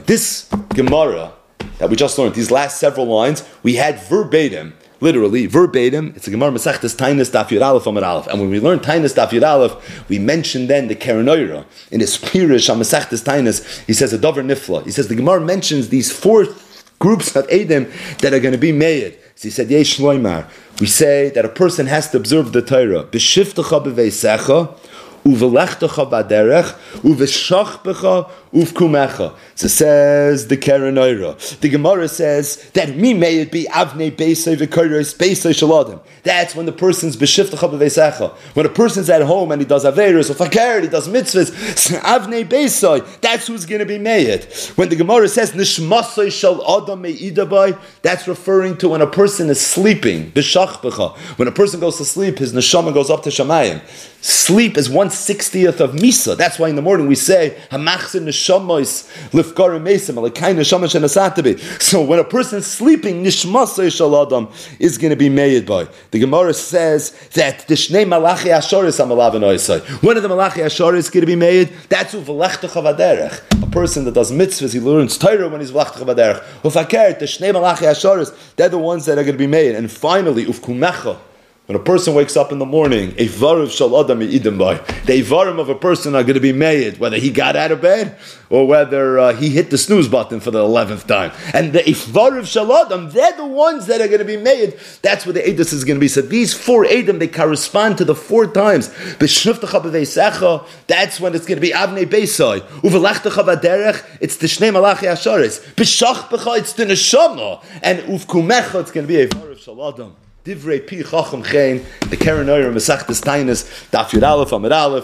This Gemara that we just learned, these last several lines, we had verbatim, literally verbatim. It's a Gemara Masechtas Tainis Daf Yud Aleph Amud Aleph. And when we learned Tainis Daf Yud Aleph, we mentioned then the Keren Oira in his Pirish on Masechtas Tainis. He says a Dover Nifla. He says the Gemara mentions these four groups of Edom that are going to be made. So he said, Yesh Loimar. We say that a person has to observe the Torah. B'shivtecha b'veisecha, uvelechtecha b'derech, uveshachbecha, uvkumecha. So says the Keren Oira. The Gemara says that me may it be avnei beisay v'koros beisay shaladim. That's when the person's b'shivtecha b'veisecha. When a person's at home and he does averos or fakir, he does mitzvahs, avnei beisay. That's who's going to be made. When the Gemara says nishmasay shal adam me'idabai, that's referring to when a person is sleeping. B'shachbecha. When a person goes to sleep, his neshama goes up to Shamayim. Sleep is 1/60th of Misa. That's why in the morning we say hamachzin neshamois lifkarim mesim alakai neshama shenasatabi. So when a person is sleeping, nishmasay shal adam is going to be made by. The Gemara says that the Shnei Malachi Ashoris Amalav and Oisai. One of the Malachi Ashoris is going to be made. That's Uvelechtacha Vaderech. A person that does mitzvahs, he learns Torah when he's Velechtacha Vaderech. Ufakert, the Shnei Malachi Ashoris, they're the ones that are going to be made. And finally, Ufkumecha. When a person wakes up in the morning, Eivarim shal adam yidim by. The Eivarim of a person are going to be made, whether he got out of bed or whether he hit the snooze button for the 11th time. And the Eivarim shal adam, they're the ones that are going to be made. That's where the Eidos is going to be. So these four Eidim, they correspond to the four times. B'shniftecha b'veisecha, that's when it's going to be Avnei Beisai. Uvelachtecha v'derech, it's the Shnei Malachi Asharis. B'shachbecha, it's the Neshama. And Uvkumecha, it's going to be Eivarim shal adam. Divrei Pi Chacham Chen, the Keren Oira Masechtas Tainis, Daf Yud Aleph Amud Aleph.